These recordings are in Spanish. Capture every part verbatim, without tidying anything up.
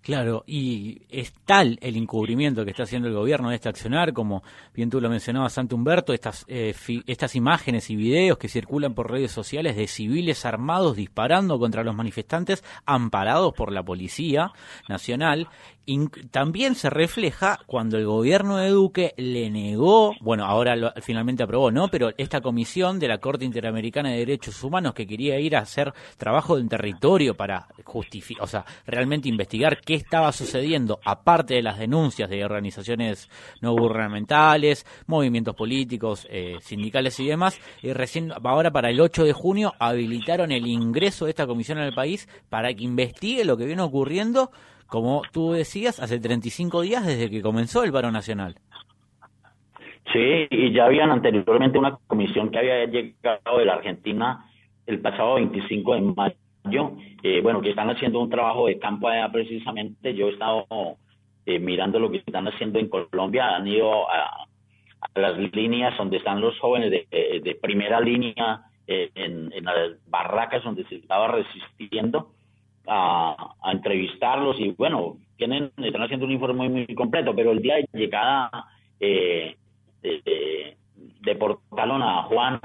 Claro, y es tal el encubrimiento que está haciendo el gobierno de este accionar, como bien tú lo mencionabas, Santo Humberto, estas, eh, fi, estas imágenes y videos que circulan por redes sociales de civiles armados disparando contra los manifestantes, amparados por la Policía Nacional. Y también se refleja cuando el gobierno de Duque le negó, bueno, ahora lo, finalmente aprobó, ¿no? Pero esta comisión de la Corte Interamericana de Derechos Humanos que quería ir a hacer trabajo del territorio para justificar, o sea, realmente investigar qué estaba sucediendo, aparte de las denuncias de organizaciones no gubernamentales, movimientos políticos, eh, sindicales y demás, y recién ahora para el ocho de junio habilitaron el ingreso de esta comisión al país para que investigue lo que viene ocurriendo, como tú decías, hace treinta y cinco días desde que comenzó el paro nacional. Sí, y ya habían anteriormente una comisión que había llegado de la Argentina el pasado veinticinco de mayo, eh, bueno, que están haciendo un trabajo de campo allá precisamente. Yo he estado eh, mirando lo que están haciendo en Colombia, han ido a, a las líneas donde están los jóvenes de, de, de primera línea, eh, en, en las barracas donde se estaba resistiendo, A, a entrevistarlos, y bueno, tienen, están haciendo un informe muy, muy completo, pero el día de llegada eh, eh, deportaron a Juan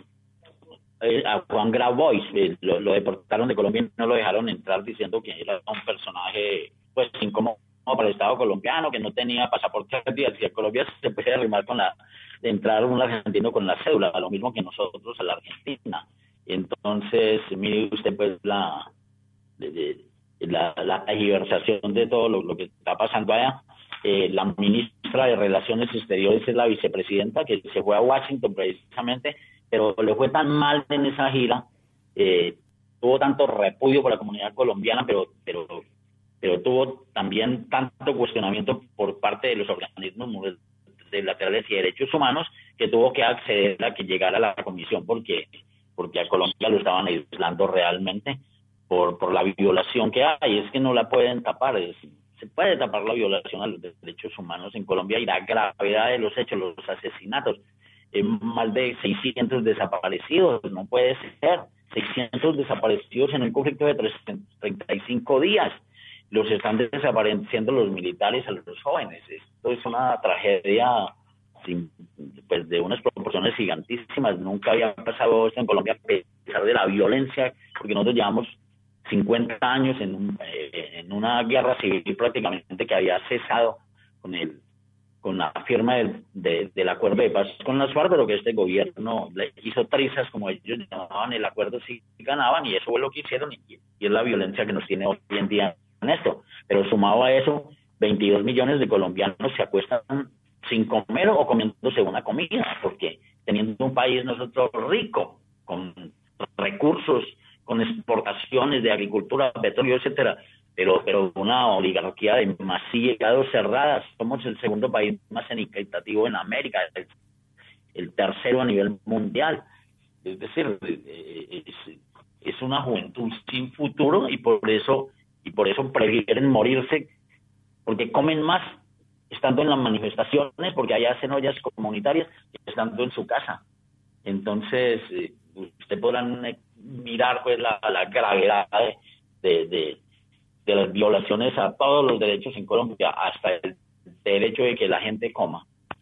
eh, a Juan Grabois, eh, lo, lo deportaron de Colombia y no lo dejaron entrar diciendo que era un personaje pues incómodo para el Estado colombiano, que no tenía pasaporte. Si a Colombia se puede arrimar con la de entrar un argentino con la cédula, lo mismo que nosotros a la Argentina. Entonces, mire usted pues la De, de, la, la tergiversación de todo lo, lo que está pasando allá. Eh, la ministra de Relaciones Exteriores es la vicepresidenta, que se fue a Washington precisamente, pero le fue tan mal en esa gira, eh, tuvo tanto repudio por la comunidad colombiana, pero, pero, pero tuvo también tanto cuestionamiento por parte de los organismos multilaterales y derechos humanos, que tuvo que acceder a que llegara a la comisión, porque, porque a Colombia lo estaban aislando realmente por por la violación que hay. Es que no la pueden tapar, es, se puede tapar la violación a los derechos humanos en Colombia y la gravedad de los hechos, los asesinatos, eh, más de seiscientos desaparecidos, no puede ser, seiscientos desaparecidos en un conflicto de treinta y cinco días, los están desapareciendo los militares a los jóvenes. Esto es una tragedia sin, pues de unas proporciones gigantísimas. Nunca había pasado esto en Colombia, a pesar de la violencia, porque nosotros llevamos cincuenta años en, un, eh, en una guerra civil prácticamente que había cesado con el con la firma del, de, del acuerdo de paz con las FARC, pero que este gobierno le hizo trizas, como ellos llamaban, el acuerdo sí ganaban, y eso fue lo que hicieron, y, y es la violencia que nos tiene hoy en día en esto. Pero sumado a eso, veintidós millones de colombianos se acuestan sin comer o comiéndose una comida, porque teniendo un país nosotros rico, con recursos, con exportaciones de agricultura, petróleo, etcétera, pero pero una oligarquía de demasiado cerrada. Somos el segundo país más inequitativo en América, el, el tercero a nivel mundial. Es decir, es, es una juventud sin futuro, y por eso y por eso prefieren morirse, porque comen más estando en las manifestaciones, porque allá hacen ollas comunitarias, estando en su casa. Entonces, eh, usted podrán mirar pues la, la gravedad de, de, de las violaciones a todos los derechos en Colombia, hasta el derecho de que la gente coma.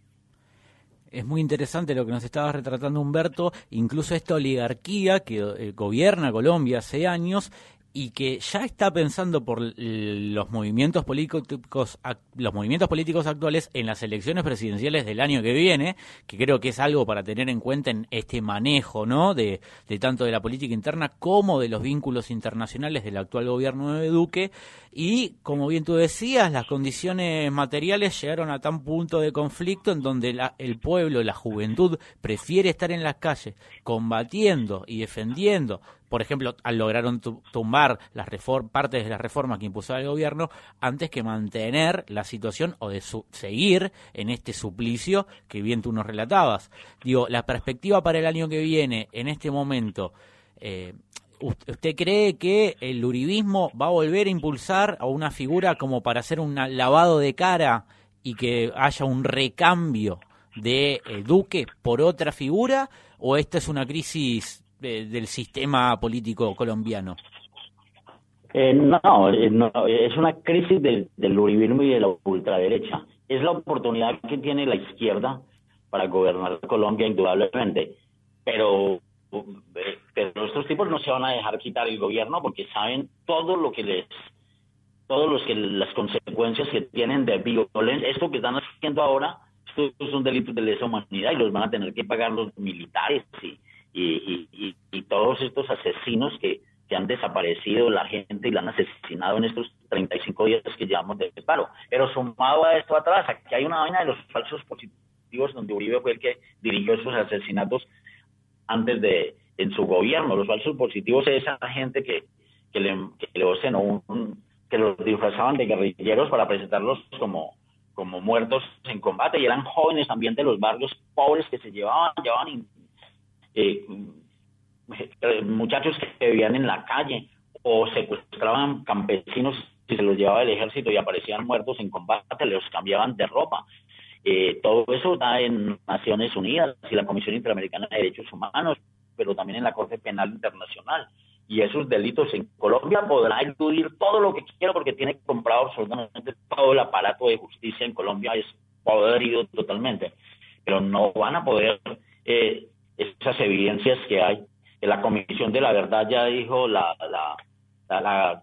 Es muy interesante lo que nos estaba retratando Humberto, incluso esta oligarquía que eh, gobierna Colombia hace años y que ya está pensando por los movimientos políticos los movimientos políticos actuales en las elecciones presidenciales del año que viene, que creo que es algo para tener en cuenta en este manejo, ¿no?, de, de tanto de la política interna como de los vínculos internacionales del actual gobierno de Duque. Y como bien tú decías, las condiciones materiales llegaron a tan punto de conflicto en donde la, el pueblo, la juventud prefiere estar en las calles combatiendo y defendiendo. Por ejemplo, lograron tumbar las reform, partes de las reformas que impulsaba el gobierno antes que mantener la situación o de su, seguir en este suplicio que bien tú nos relatabas. Digo, la perspectiva para el año que viene, en este momento, eh, ¿usted cree que el uribismo va a volver a impulsar a una figura como para hacer un lavado de cara y que haya un recambio de eh, Duque por otra figura, o esta es una crisis de, del sistema político colombiano? Eh, no, eh, no, es una crisis del, del uribismo y de la ultraderecha. Es la oportunidad que tiene la izquierda para gobernar Colombia, indudablemente. Pero, eh, pero estos tipos no se van a dejar quitar el gobierno porque saben todo lo que les, todos los que las consecuencias que tienen de violencia. Esto que están haciendo ahora, estos son delitos de lesa humanidad y los van a tener que pagar los militares y, y, y, y todos estos asesinos que que han desaparecido la gente y la han asesinado en estos treinta y cinco días que llevamos de paro. Pero sumado a esto atrás, aquí hay una vaina de los falsos positivos donde Uribe fue el que dirigió esos asesinatos antes de, en su gobierno. Los falsos positivos es esa gente que, que le, que le hacen un, un, que los disfrazaban de guerrilleros para presentarlos como, como muertos en combate, y eran jóvenes también de los barrios pobres que se llevaban, llevaban eh, muchachos que vivían en la calle o secuestraban campesinos y se los llevaba el ejército y aparecían muertos en combate, los cambiaban de ropa. Eh, todo eso está en Naciones Unidas y la Comisión Interamericana de Derechos Humanos, pero también en la Corte Penal Internacional. Y esos delitos en Colombia podrá eludir todo lo que quiera porque tiene comprado absolutamente todo el aparato de justicia en Colombia, es podrido totalmente. Pero no van a poder eh, esas evidencias que hay. La Comisión de la Verdad ya dijo, la la la, la,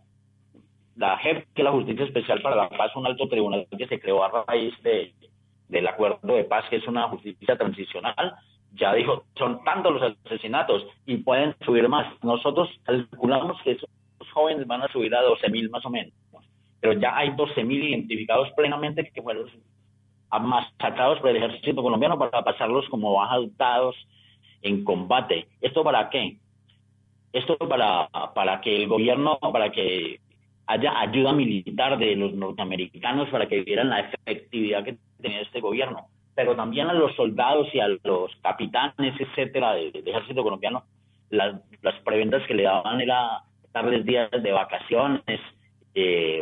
la J E P, que es la Justicia Especial para la Paz, un alto tribunal que se creó a raíz de, del acuerdo de paz, que es una justicia transicional, ya dijo, son tantos los asesinatos y pueden subir más. Nosotros calculamos que esos jóvenes van a subir a doce mil más o menos, pero ya hay doce mil identificados plenamente que fueron masacrados por el ejército colombiano para pasarlos como bajados en combate. ¿Esto para qué? Esto para, para que el gobierno, para que haya ayuda militar de los norteamericanos para que vieran la efectividad que tenía este gobierno, pero también a los soldados y a los capitanes, etcétera, del de ejército colombiano, las, las prebendas que le daban era darles días de vacaciones, eh,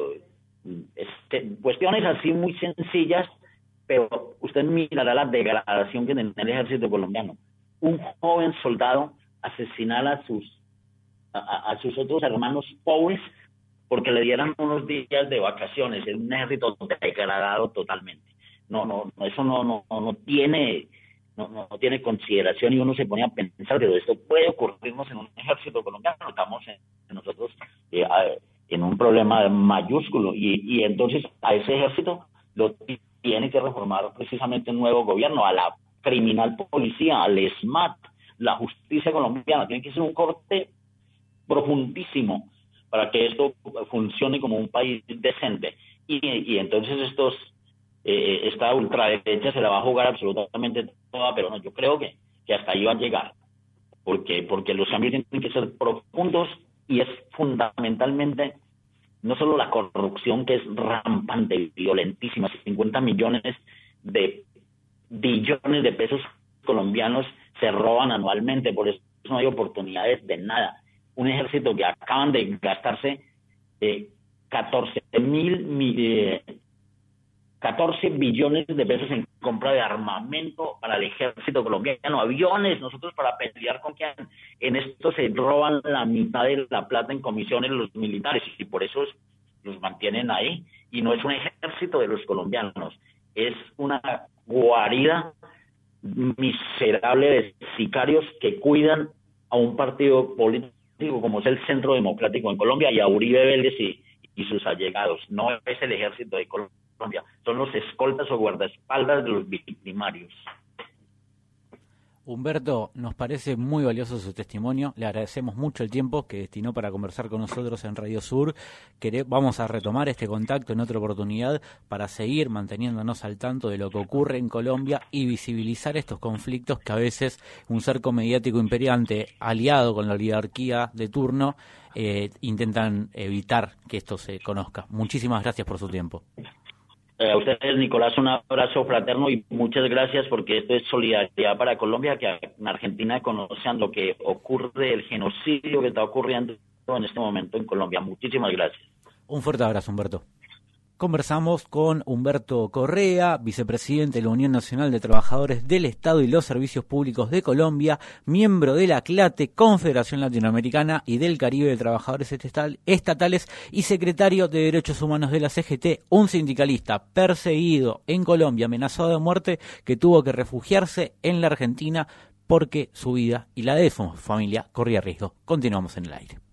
este, cuestiones así muy sencillas, pero usted mirará la degradación que tiene el ejército colombiano. Un joven soldado asesinar a sus a, a sus otros hermanos pobres porque le dieran unos días de vacaciones, es un ejército degradado totalmente. No, no, eso no, no, no tiene, no, no tiene consideración, y uno se pone a pensar, pero esto puede ocurrirnos en un ejército colombiano. Estamos en, en nosotros eh, en un problema mayúsculo, y, y entonces a ese ejército lo tiene que reformar precisamente un nuevo gobierno, a la criminal policía, al SMAT, la justicia colombiana. Tiene que ser un corte profundísimo para que esto funcione como un país decente. Y, y entonces estos eh, esta ultraderecha se la va a jugar absolutamente toda, pero no, yo creo que, que hasta ahí va a llegar, porque, porque los cambios tienen que ser profundos, y es fundamentalmente no solo la corrupción, que es rampante, violentísima, cincuenta millones de billones de pesos colombianos se roban anualmente, por eso no hay oportunidades de nada. Un ejército que acaban de gastarse eh, catorce mil eh, catorce billones de pesos en compra de armamento para el ejército colombiano, aviones. Nosotros, para pelear con quién, en esto se roban la mitad de la plata en comisiones los militares, y por eso los mantienen ahí. Y no es un ejército de los colombianos, es una guarida miserable de sicarios que cuidan a un partido político como es el Centro Democrático en Colombia, y a Uribe Vélez y, y sus allegados. No es el ejército de Colombia, son los escoltas o guardaespaldas de los victimarios. Humberto, nos parece muy valioso su testimonio, le agradecemos mucho el tiempo que destinó para conversar con nosotros en Radio Sur. Quere- vamos a retomar este contacto en otra oportunidad para seguir manteniéndonos al tanto de lo que ocurre en Colombia y visibilizar estos conflictos que a veces un cerco mediático imperiante aliado con la oligarquía de turno eh, intentan evitar que esto se conozca. Muchísimas gracias por su tiempo. A ustedes, Nicolás, un abrazo fraterno y muchas gracias, porque esto es solidaridad para Colombia, que en Argentina conozcan lo que ocurre, el genocidio que está ocurriendo en este momento en Colombia. Muchísimas gracias. Un fuerte abrazo, Humberto. Conversamos con Humberto Correa, vicepresidente de la Unión Nacional de Trabajadores del Estado y los Servicios Públicos de Colombia, miembro de la CLATE, Confederación Latinoamericana y del Caribe de Trabajadores Estatales, y secretario de Derechos Humanos de la C G T, un sindicalista perseguido en Colombia, amenazado de muerte, que tuvo que refugiarse en la Argentina porque su vida y la de su familia corría riesgo. Continuamos en el aire.